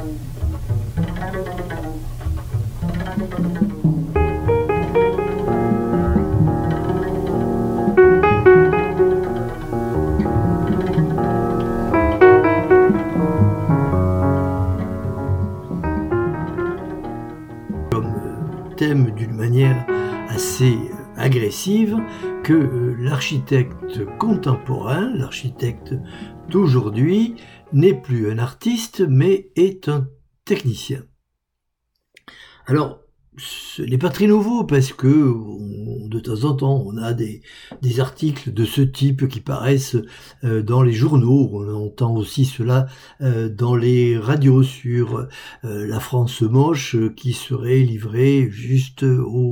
Thème d'une manière assez agressive que l'architecte contemporain, l'architecte d'aujourd'hui, n'est plus un artiste mais est un technicien. Alors, ce n'est pas très nouveau parce que de temps en temps on a des articles de ce type qui paraissent dans les journaux, on entend aussi cela dans les radios sur la France moche qui serait livrée juste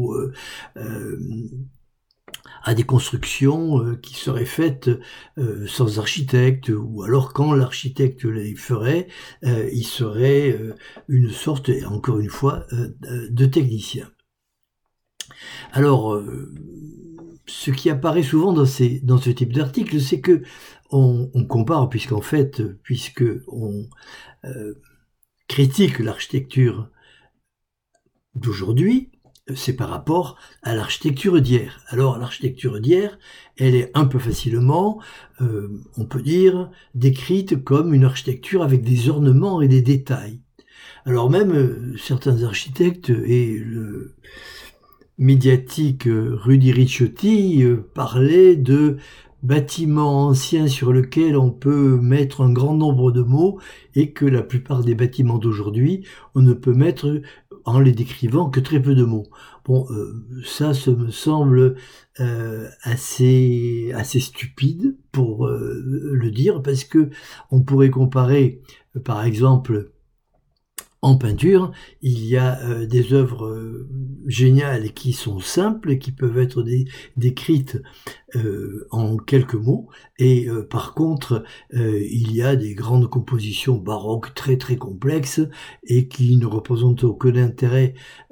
à des constructions qui seraient faites sans architecte, ou alors quand l'architecte les ferait, il serait une sorte, encore une fois, de technicien. Alors, ce qui apparaît souvent dans ce type d'article, c'est que on compare, puisque on critique l'architecture d'aujourd'hui, c'est par rapport à l'architecture d'hier. Alors l'architecture d'hier, elle est un peu facilement, on peut dire, décrite comme une architecture avec des ornements et des détails. Alors même certains architectes et le médiatique Rudy Ricciotti parlaient de bâtiments anciens sur lesquels on peut mettre un grand nombre de mots et que la plupart des bâtiments d'aujourd'hui, on ne peut mettre en les décrivant que très peu de mots. Bon, ça me semble assez stupide pour le dire, parce que on pourrait comparer, par exemple, en peinture, il y a des œuvres géniales qui sont simples et qui peuvent être décrites en quelques mots, et par contre il y a des grandes compositions baroques très très complexes et qui ne représentent aucun intérêt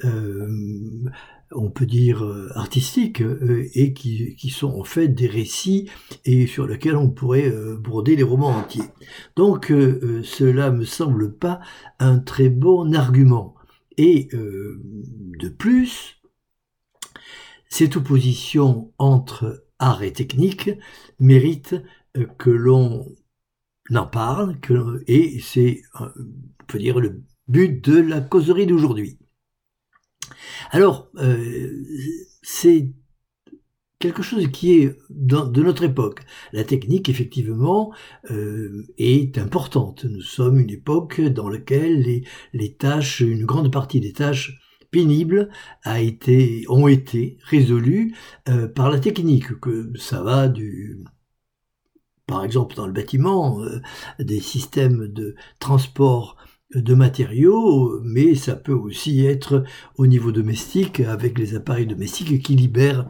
on peut dire artistiques, et qui sont en fait des récits et sur lesquels on pourrait broder les romans entiers. Donc cela me semble pas un très bon argument. Et de plus, cette opposition entre art et technique mérite que l'on en parle, et c'est, on peut dire, le but de la causerie d'aujourd'hui. Alors, c'est quelque chose qui est de notre époque. La technique, effectivement, est importante. Nous sommes une époque dans laquelle les tâches, une grande partie des tâches pénibles ont été résolues par la technique, que ça va par exemple dans le bâtiment, des systèmes de transport de matériaux, mais ça peut aussi être au niveau domestique, avec les appareils domestiques qui libèrent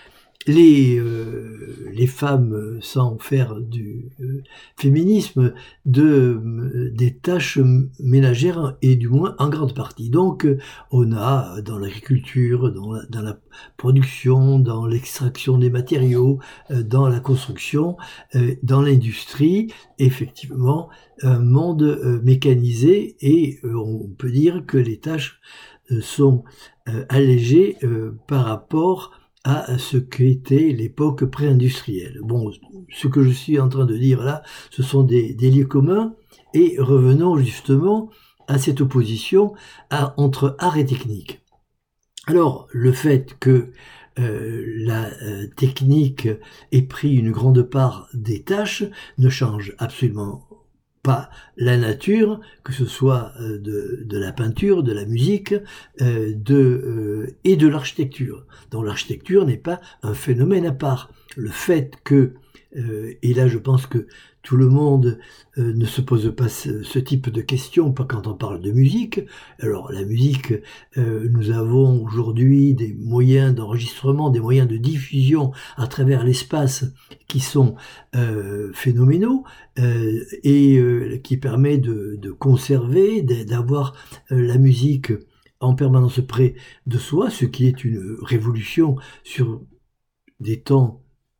les femmes, sans faire du féminisme, des tâches ménagères, et du moins en grande partie. Donc on a dans l'agriculture, dans la production, dans l'extraction des matériaux, dans la construction, dans l'industrie, effectivement un monde mécanisé, et on peut dire que les tâches sont allégées par rapport à ce qu'était l'époque pré-industrielle. Bon, ce que je suis en train de dire là, ce sont des lieux communs, et revenons justement à cette opposition entre art et technique. Alors, le fait que la technique ait pris une grande part des tâches ne change absolument pas la nature, que ce soit de la peinture, de la musique, et de l'architecture. Donc l'architecture n'est pas un phénomène à part. Le fait que, et là je pense que tout le monde ne se pose pas ce type de questions, pas quand on parle de musique. Alors la musique, nous avons aujourd'hui des moyens d'enregistrement, des moyens de diffusion à travers l'espace qui sont phénoménaux, et qui permet de conserver, d'avoir la musique en permanence près de soi, ce qui est une révolution sur des temps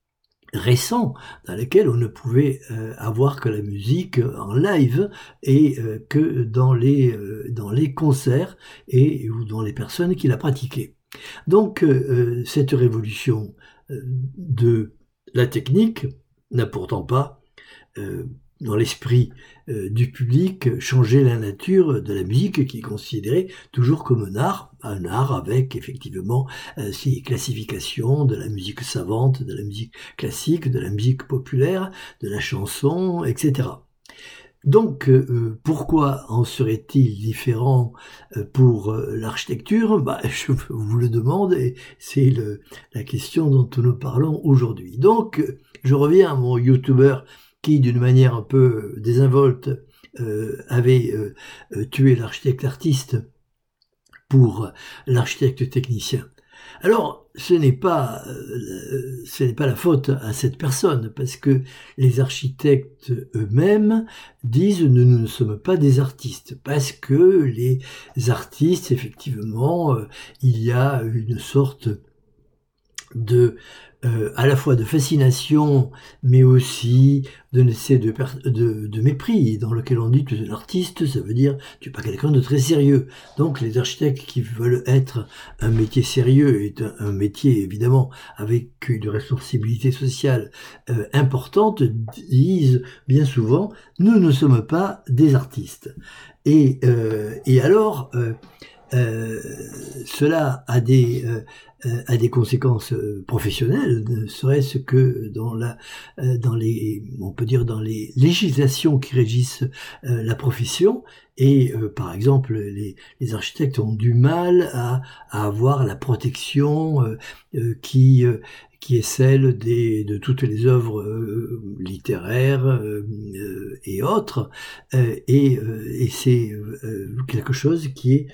récents dans lesquels on ne pouvait avoir que la musique en live et que dans les concerts et ou dans les personnes qui la pratiquaient. Donc cette révolution de la technique n'a pourtant pas dans l'esprit du public, changer la nature de la musique qui est considérée toujours comme un art avec effectivement ses classifications de la musique savante, de la musique classique, de la musique populaire, de la chanson, etc. Donc, pourquoi en serait-il différent pour l'architecture? Je vous le demande et c'est la question dont nous parlons aujourd'hui. Donc, je reviens à mon youtubeur qui, d'une manière un peu désinvolte, avait tué l'architecte artiste pour l'architecte technicien. Alors, ce n'est pas la faute à cette personne, parce que les architectes eux-mêmes disent nous ne sommes pas des artistes, parce que les artistes, effectivement, il y a une sorte à la fois de fascination, mais aussi de mépris, dans lequel on dit que l'artiste, ça veut dire tu n'es pas quelqu'un de très sérieux. Donc les architectes qui veulent être un métier sérieux et un métier évidemment avec une responsabilité sociale importante disent bien souvent nous ne sommes pas des artistes. Et alors cela a des conséquences professionnelles, ne serait-ce que on peut dire dans les législations qui régissent la profession. Et par exemple, les architectes ont du mal à avoir la protection qui est celle de toutes les œuvres littéraires et autres, et c'est quelque chose qui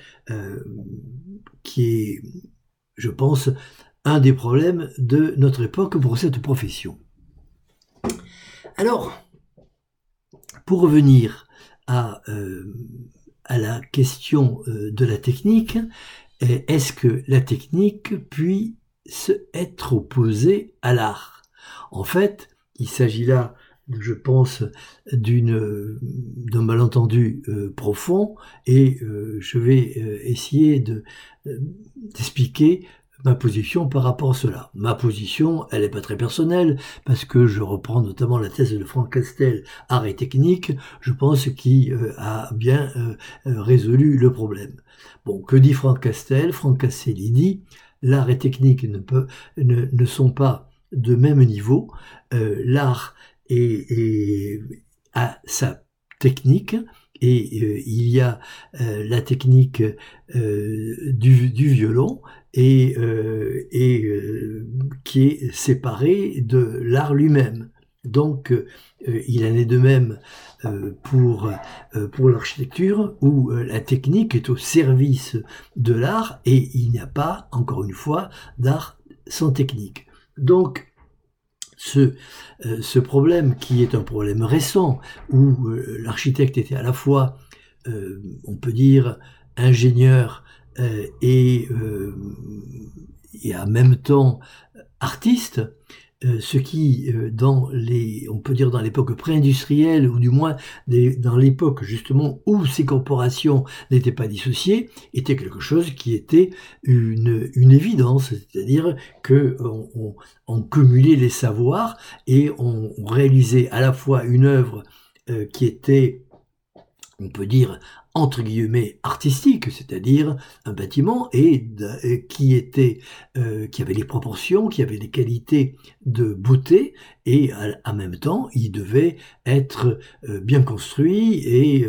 est, je pense, un des problèmes de notre époque pour cette profession. Alors, pour revenir à la question de la technique, est-ce que la technique puisse être opposée à l'art? En fait, il s'agit là, je pense, d'un malentendu profond, et je vais essayer d'expliquer ma position par rapport à cela. Ma position, elle n'est pas très personnelle, parce que je reprends notamment la thèse de Franck Castel, Art et technique, je pense qu'il a bien résolu le problème. Bon, que dit Franck Castel? Franck Castel, il dit l'art et technique ne sont pas de même niveau. L'art a sa technique, et il y a la technique du violon et qui est séparée de l'art lui-même. Donc il en est de même pour l'architecture, où la technique est au service de l'art, et il n'y a pas, encore une fois, d'art sans technique. Donc ce problème, qui est un problème récent, où l'architecte était à la fois, on peut dire, ingénieur et en même temps artiste, ce qui, on peut dire dans l'époque pré-industrielle, ou du moins dans l'époque justement où ces corporations n'étaient pas dissociées, était quelque chose qui était une évidence, c'est-à-dire que on cumulait les savoirs et on réalisait à la fois une œuvre qui était, on peut dire, entre guillemets, artistique, c'est-à-dire un bâtiment qui avait les proportions, qui avait les qualités de beauté, et en même temps, il devait être bien construit et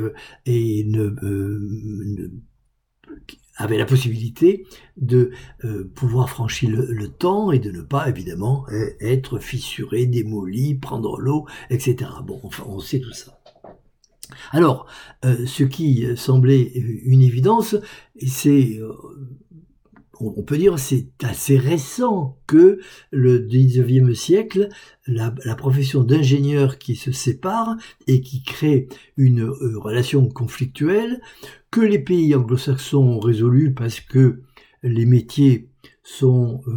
avait la possibilité de pouvoir franchir le temps et de ne pas, évidemment, être fissuré, démoli, prendre l'eau, etc. Bon, enfin, on sait tout ça. Alors, ce qui semblait une évidence, c'est, on peut dire, c'est assez récent que le 19e siècle, la profession d'ingénieur qui se sépare et qui crée une relation conflictuelle, que les pays anglo-saxons ont résolu parce que les métiers sont,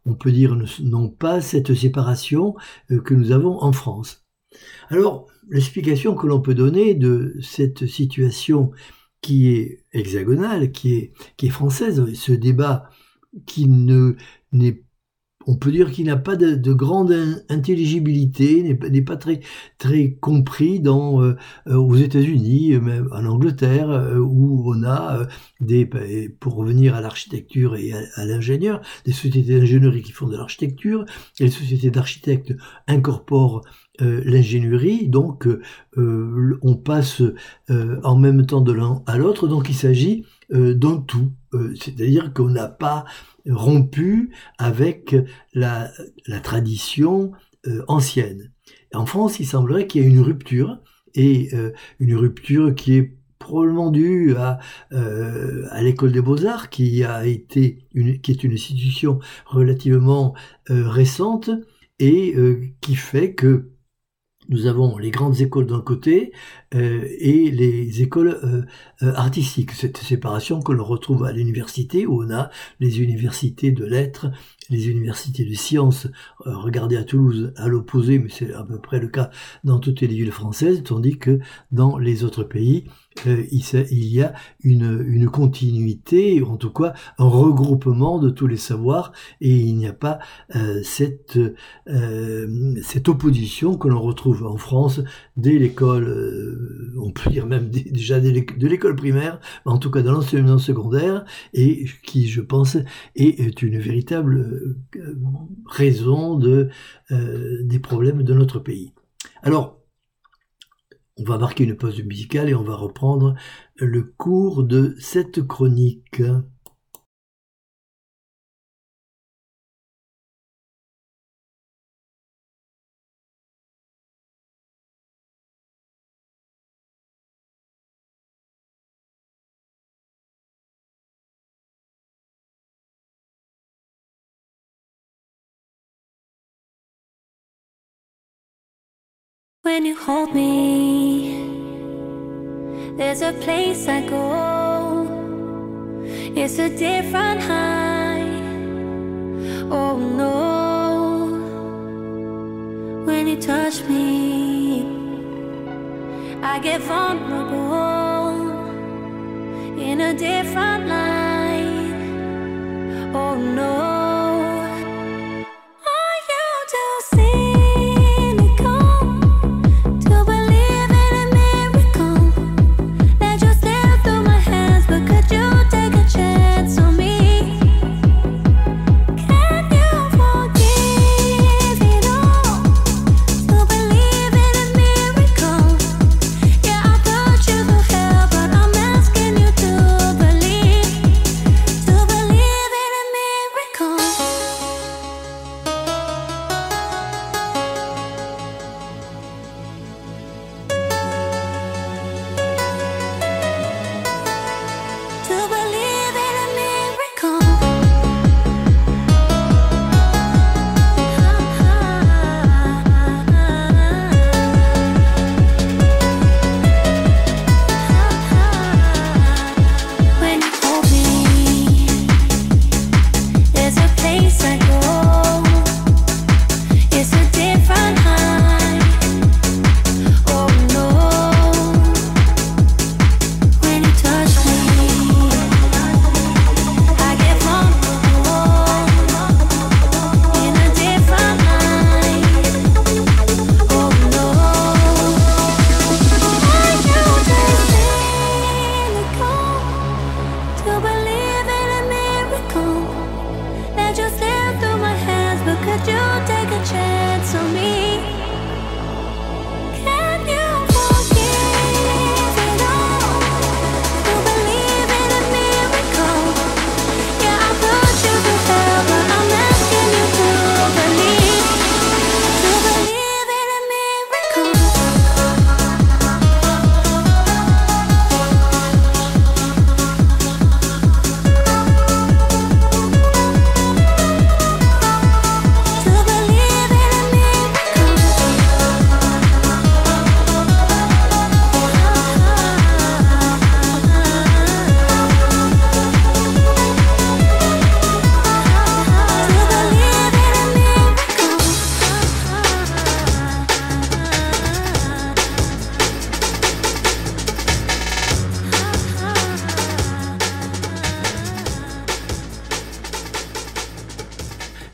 on peut dire, n'ont pas cette séparation que nous avons en France. Alors, l'explication que l'on peut donner de cette situation qui est hexagonale, qui est française, ce débat qui on peut dire qu'il n'a pas de grande intelligibilité, n'est pas très compris aux États-Unis, même en Angleterre, où on a pour revenir à l'architecture et à l'ingénieur, des sociétés d'ingénierie qui font de l'architecture, et les sociétés d'architectes incorporent l'ingénierie, donc on passe en même temps de l'un à l'autre, donc il s'agit d'un tout, c'est-à-dire qu'on n'a pas rompu avec la tradition ancienne. En France, il semblerait qu'il y ait une rupture, et une rupture qui est probablement due à l'école des Beaux-Arts, qui est une institution relativement récente, et qui fait que nous avons les grandes écoles d'un côté et les écoles artistiques. Cette séparation que l'on retrouve à l'université, où on a les universités de lettres, les universités de sciences. Regardez à Toulouse, à l'opposé, mais c'est à peu près le cas dans toutes les villes françaises, tandis que dans les autres pays, il y a une continuité, en tout cas un regroupement de tous les savoirs, et il n'y a pas cette opposition que l'on retrouve en France dès l'école, on peut dire même déjà de l'école primaire, en tout cas dans l'enseignement secondaire, et qui, je pense, est une véritable raison des problèmes de notre pays. Alors, on va marquer une pause musicale et on va reprendre le cours de cette chronique. When you hold me, there's a place I go. It's a different high. Oh no. When you touch me, I get vulnerable in a different light. Oh no. Believe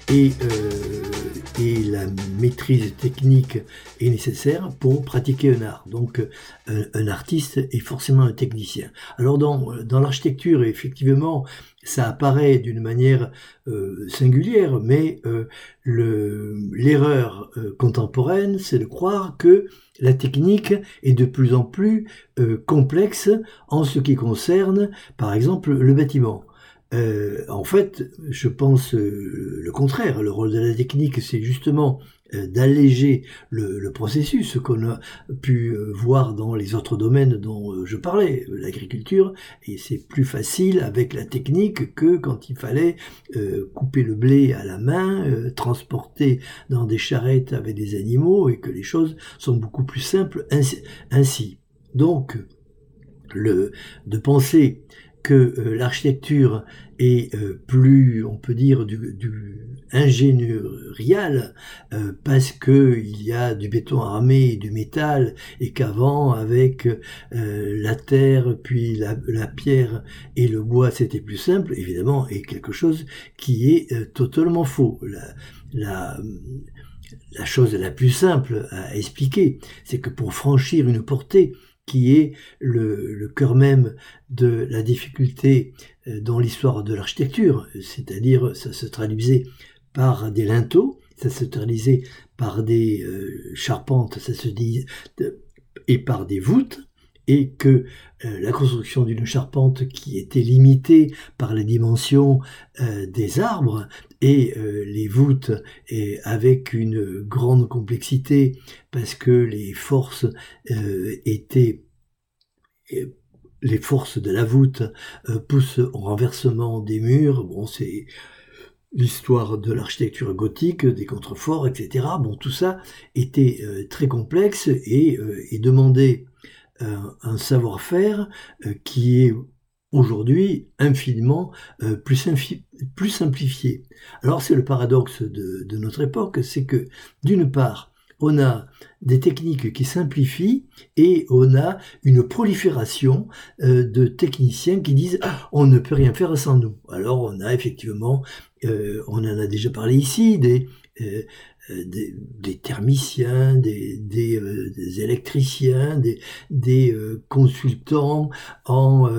et la maîtrise technique est nécessaire pour pratiquer un art. Donc un artiste est forcément un technicien. Alors dans l'architecture, effectivement, ça apparaît d'une manière singulière, mais l'erreur contemporaine, c'est de croire que la technique est de plus en plus complexe en ce qui concerne, par exemple, le bâtiment. En fait, je pense le contraire. Le rôle de la technique, c'est justement d'alléger le processus, ce qu'on a pu voir dans les autres domaines dont je parlais, l'agriculture, et c'est plus facile avec la technique que quand il fallait couper le blé à la main, transporter dans des charrettes avec des animaux, et que les choses sont beaucoup plus simples ainsi. Donc, de penser que l'architecture est plus, on peut dire, du ingénierial, parce qu'il y a du béton armé et du métal, et qu'avant, avec la terre, puis la pierre et le bois, c'était plus simple, évidemment, est quelque chose qui est totalement faux. La chose la plus simple à expliquer, c'est que pour franchir une portée, qui est le cœur même de la difficulté dans l'histoire de l'architecture, c'est-à-dire ça se traduisait par des linteaux, ça se traduisait par des charpentes, et par des voûtes, et que la construction d'une charpente qui était limitée par les dimensions des arbres et les voûtes avec une grande complexité parce que les forces les forces de la voûte poussent au renversement des murs. Bon, c'est l'histoire de l'architecture gothique, des contreforts, etc. Bon, tout ça était très complexe et demandait un savoir-faire qui est aujourd'hui infiniment plus simplifié. Alors c'est le paradoxe de notre époque, c'est que d'une part, on a des techniques qui simplifient et on a une prolifération de techniciens qui disent « on ne peut rien faire sans nous ». Alors on a effectivement, on en a déjà parlé ici, des thermiciens, des électriciens, des consultants en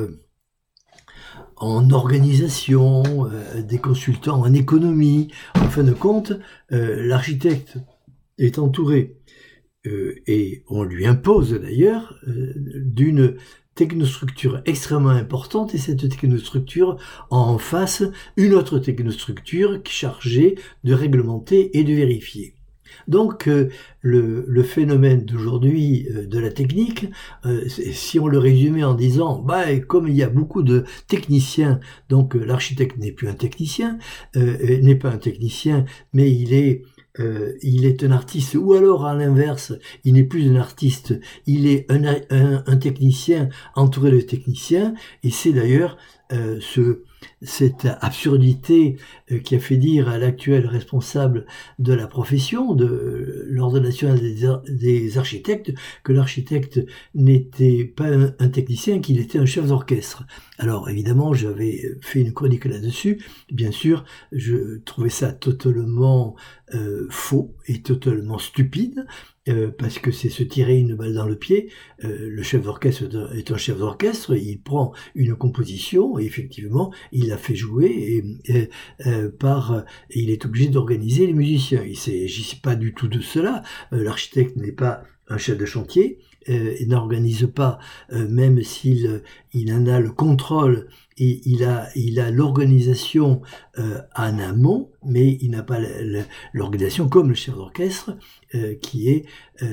organisation, des consultants en économie. En fin de compte, l'architecte est entouré, et on lui impose d'ailleurs, d'une technostructure extrêmement importante, et cette technostructure a en face une autre technostructure chargée de réglementer et de vérifier. Donc le phénomène d'aujourd'hui de la technique, si on le résumait en disant comme il y a beaucoup de techniciens, donc l'architecte n'est plus un technicien, n'est pas un technicien, mais il est un artiste, ou alors à l'inverse, il n'est plus un artiste, il est un technicien entouré de techniciens, et c'est d'ailleurs cette absurdité qui a fait dire à l'actuel responsable de la profession, de l'Ordre national des architectes, que l'architecte n'était pas un technicien, qu'il était un chef d'orchestre. Alors évidemment, j'avais fait une chronique là-dessus. Bien sûr, je trouvais ça totalement faux et totalement stupide, parce que c'est se tirer une balle dans le pied. Le chef d'orchestre est un chef d'orchestre, il prend une composition et effectivement il la fait jouer et il est obligé d'organiser les musiciens. Il ne s'agit pas du tout de cela. L'architecte n'est pas un chef de chantier, il n'organise pas, même s'il en a le contrôle et il a l'organisation en amont, mais il n'a pas l'organisation comme le chef d'orchestre qui est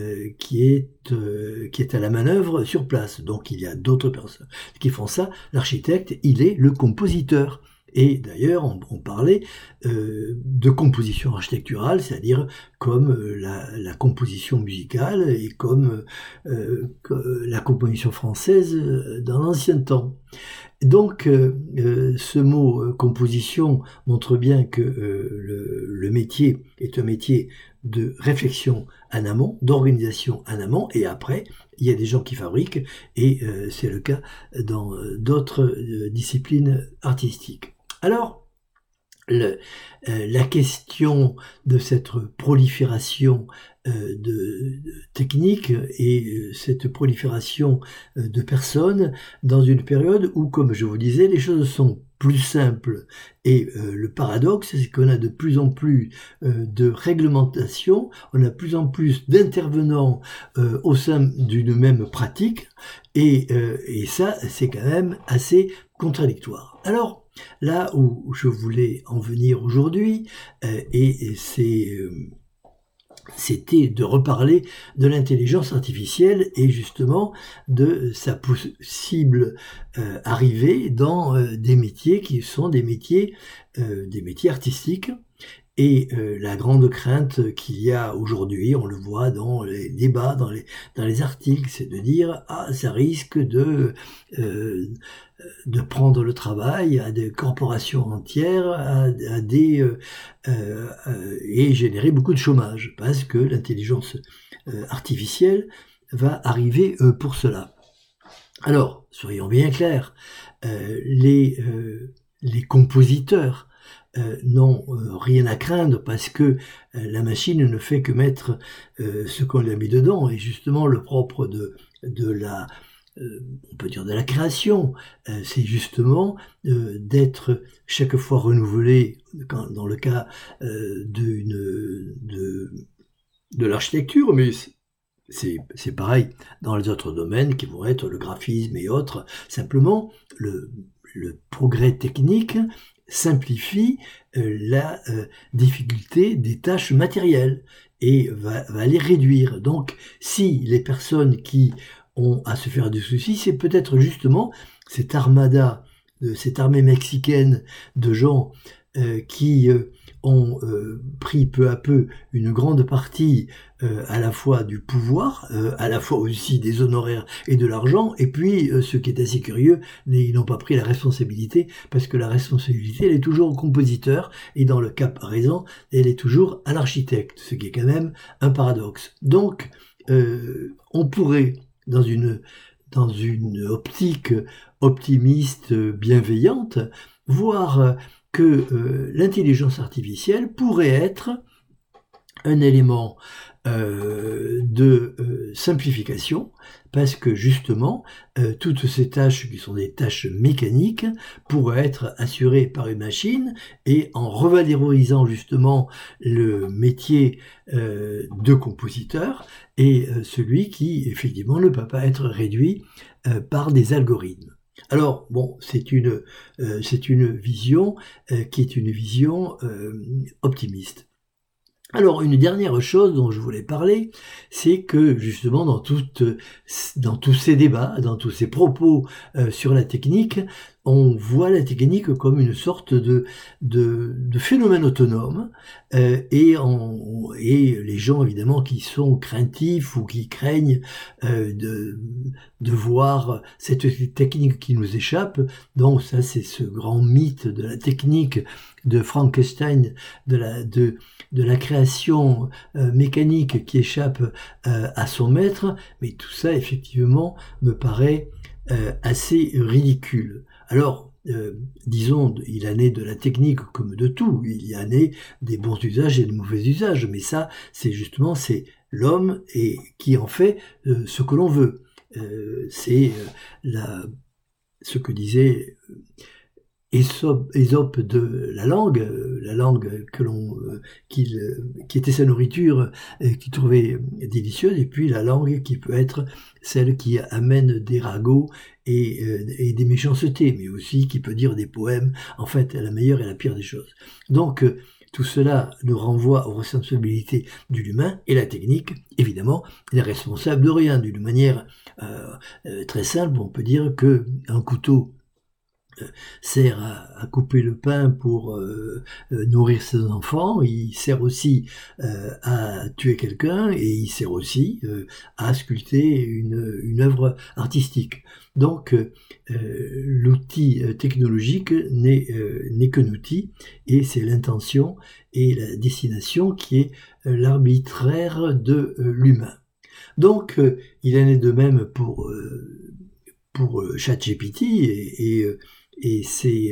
à la manœuvre sur place. Donc il y a d'autres personnes qui font ça. L'architecte, il est le compositeur. Et d'ailleurs, on parlait de composition architecturale, c'est-à-dire comme la composition musicale et comme la composition française dans l'ancien temps. Donc, ce mot composition montre bien que le métier est un métier de réflexion en amont, d'organisation en amont, et après, il y a des gens qui fabriquent, et c'est le cas dans d'autres disciplines artistiques. Alors, la question de cette prolifération de techniques et cette prolifération de personnes dans une période où, comme je vous disais, les choses sont plus simples. Et le paradoxe, c'est qu'on a de plus en plus de réglementation, on a de plus en plus d'intervenants au sein d'une même pratique, et ça, c'est quand même assez contradictoire. Alors, là où je voulais en venir aujourd'hui, et c'était de reparler de l'intelligence artificielle et justement de sa possible arrivée dans des métiers qui sont des métiers artistiques. Et la grande crainte qu'il y a aujourd'hui, on le voit dans les débats, dans les articles, c'est de dire ça risque de prendre le travail à des corporations entières, et générer beaucoup de chômage, parce que l'intelligence artificielle va arriver pour cela. Alors, soyons bien clairs, les compositeurs n'ont rien à craindre parce que la machine ne fait que mettre ce qu'on lui a mis dedans. Et justement, le propre de la on peut dire de la création, c'est justement d'être chaque fois renouvelé, dans le cas de l'architecture, mais c'est pareil dans les autres domaines qui vont être le graphisme et autres. Simplement, le progrès technique simplifie la difficulté des tâches matérielles et va les réduire. Donc, si les personnes qui ont à se faire des soucis, c'est peut-être justement cette armada, cette armée mexicaine de gens qui ont pris peu à peu une grande partie à la fois du pouvoir, à la fois aussi des honoraires et de l'argent, et puis ce qui est assez curieux, ils n'ont pas pris la responsabilité, parce que la responsabilité, elle est toujours au compositeur, et dans le cas présent, elle est toujours à l'architecte, ce qui est quand même un paradoxe. Donc, on pourrait, dans une optique optimiste, bienveillante, voir que l'intelligence artificielle pourrait être un élément de simplification, parce que justement, toutes ces tâches qui sont des tâches mécaniques pourraient être assurées par une machine, et en revalorisant justement le métier de compositeur, et celui qui effectivement ne peut pas être réduit par des algorithmes. Alors, bon, c'est une vision qui est une vision optimiste. Alors, une dernière chose dont je voulais parler, c'est que justement dans tous ces débats, dans tous ces propos sur la technique, on voit la technique comme une sorte de phénomène autonome, et les gens évidemment qui sont craintifs ou qui craignent de voir cette technique qui nous échappe. Donc ça, c'est ce grand mythe de la technique de Frankenstein, de la création mécanique qui échappe à son maître. Mais tout ça, effectivement, me paraît assez ridicule. Alors, disons, il en est de la technique comme de tout. Il y en est des bons usages et de mauvais usages. Mais ça, c'est l'homme et qui en fait ce que l'on veut. C'est ce que disait Ésope de la langue qui était sa nourriture, qu'il trouvait délicieuse, et puis la langue qui peut être celle qui amène des ragots et des méchancetés, mais aussi qui peut dire des poèmes, en fait, la meilleure et la pire des choses. Donc, tout cela nous renvoie aux responsabilités de l'humain, et la technique, évidemment, n'est responsable de rien. D'une manière très simple, on peut dire qu'un couteau sert à couper le pain pour nourrir ses enfants, il sert aussi à tuer quelqu'un, et il sert aussi à sculpter une œuvre artistique. Donc l'outil technologique n'est qu'un outil, et c'est l'intention et la destination qui est l'arbitraire de l'humain. Donc il en est de même pour ChatGPT, et ses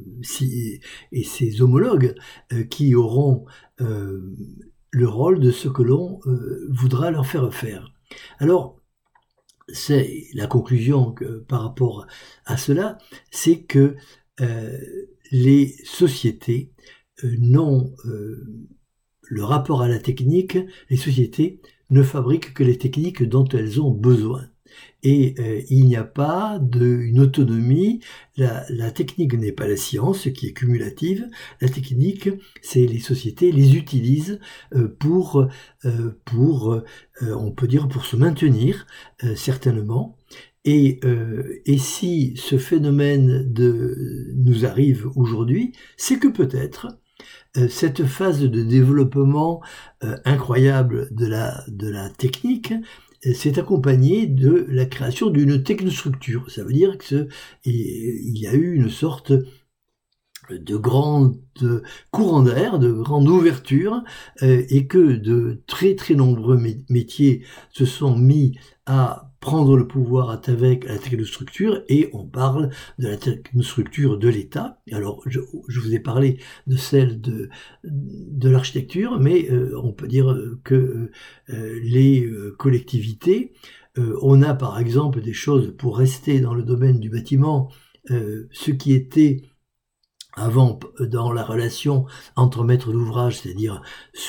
homologues qui auront le rôle de ce que l'on voudra leur faire faire. Alors, c'est la conclusion par rapport à cela, c'est que les sociétés n'ont le rapport à la technique, les sociétés ne fabriquent que les techniques dont elles ont besoin. Et il n'y a pas une autonomie. La technique n'est pas la science, qui est cumulative. La technique, c'est les sociétés les utilisent pour on peut dire pour se maintenir certainement. Et si ce phénomène nous arrive aujourd'hui, c'est que peut-être cette phase de développement incroyable de la technique c'est accompagné de la création d'une technostructure. Ça veut dire qu'il y a eu une sorte de grand courant d'air, de grande ouverture, et que de très très nombreux métiers se sont mis à prendre le pouvoir avec la technostructure, et on parle de la technostructure de l'État. Alors, je vous ai parlé de celle de l'architecture, mais on peut dire que les collectivités, on a par exemple des choses, pour rester dans le domaine du bâtiment, ce qui était avant dans la relation entre maître d'ouvrage, c'est-à-dire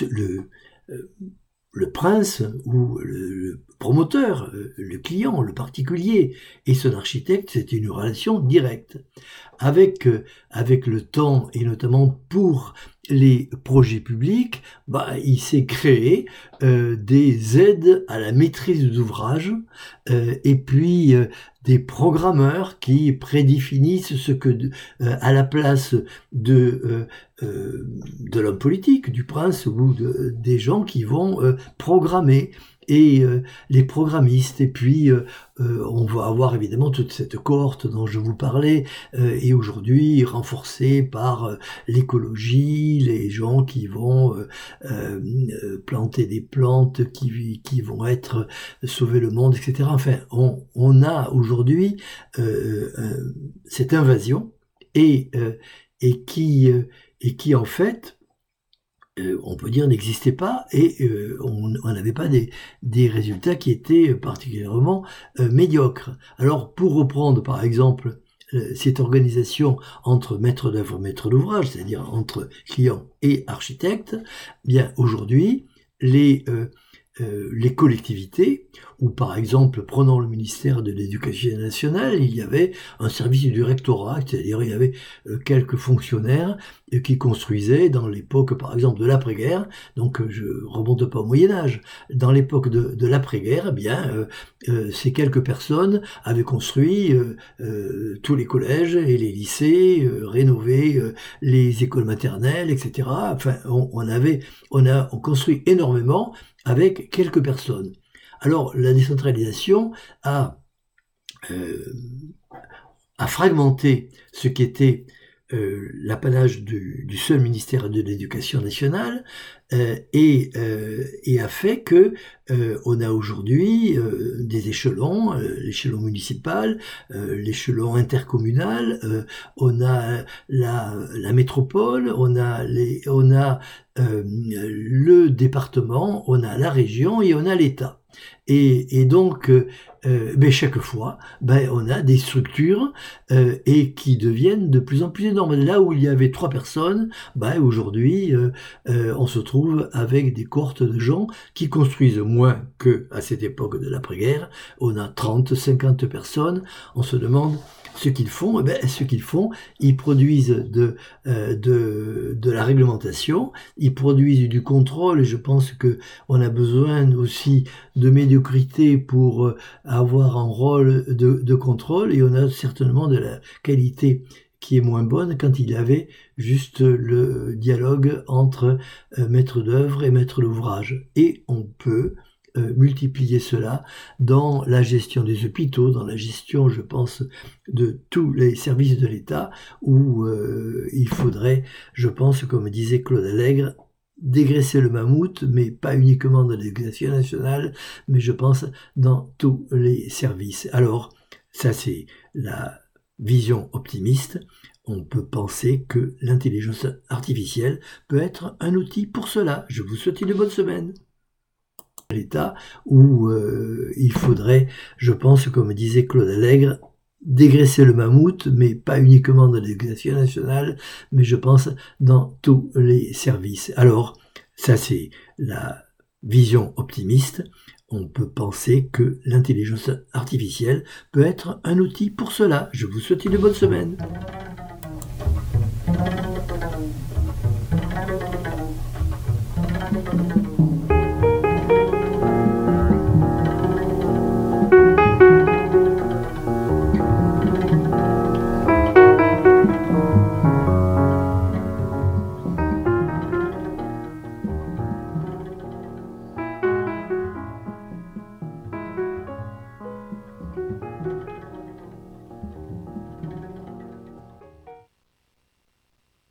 le prince ou le promoteur, le client, le particulier et son architecte, c'était une relation directe. Avec le temps, et notamment pour les projets publics, il s'est créé des aides à la maîtrise d'ouvrage et puis des programmeurs qui prédéfinissent ce que à la place de l'homme politique, du prince ou des gens qui vont programmer. Et les programmistes, et puis on va avoir évidemment toute cette cohorte dont je vous parlais, et aujourd'hui renforcée par l'écologie, les gens qui vont planter des plantes qui vont sauver le monde, etc. Enfin, on a aujourd'hui cette invasion et qui en fait on peut dire n'existait pas, et on n'avait pas des résultats qui étaient particulièrement médiocres. Alors pour reprendre par exemple cette organisation entre maître d'œuvre et maître d'ouvrage, c'est-à-dire entre client et architecte, bien aujourd'hui les collectivités, ou par exemple, prenons le ministère de l'Éducation nationale, il y avait un service du rectorat, c'est-à-dire il y avait quelques fonctionnaires qui construisaient dans l'époque, par exemple, de l'après-guerre, donc je remonte pas au Moyen-Âge, dans l'époque de l'après-guerre, ces quelques personnes avaient construit tous les collèges et les lycées, rénové les écoles maternelles, etc. Enfin, on construit énormément avec quelques personnes. Alors, la décentralisation a fragmenté ce qui était l'apanage du seul ministère de l'Éducation nationale et a fait que on a aujourd'hui des échelons, l'échelon municipal, l'échelon intercommunal, on a la métropole, on a le département, on a la région et on a l'État. Et donc, chaque fois, on a des structures et qui deviennent de plus en plus énormes. Là où il y avait 3 personnes, aujourd'hui, on se trouve avec des cohortes de gens qui construisent moins qu'à cette époque de l'après-guerre. On a 30, 50 personnes. On se demande ce qu'ils font. Ils produisent de la réglementation, ils produisent du contrôle, et je pense que on a besoin aussi de médiocrité pour avoir un rôle de contrôle, et on a certainement de la qualité qui est moins bonne quand il y avait juste le dialogue entre maître d'œuvre et maître d'ouvrage. Et on peut multiplier cela dans la gestion des hôpitaux, dans la gestion, je pense, de tous les services de l'État, où il faudrait, je pense, comme disait Claude Allègre, dégraisser le mammouth, mais pas uniquement dans l'éducation nationale, mais je pense dans tous les services. Alors, ça c'est vision optimiste, on peut penser que l'intelligence artificielle peut être un outil pour cela. Je vous souhaite une bonne semaine. L'état où il faudrait, je pense, comme disait Claude Allègre, dégraisser le mammouth, mais pas uniquement dans l'éducation nationale, mais je pense dans tous les services. Alors, ça c'est la vision optimiste. On peut penser que l'intelligence artificielle peut être un outil pour cela. Je vous souhaite une bonne semaine.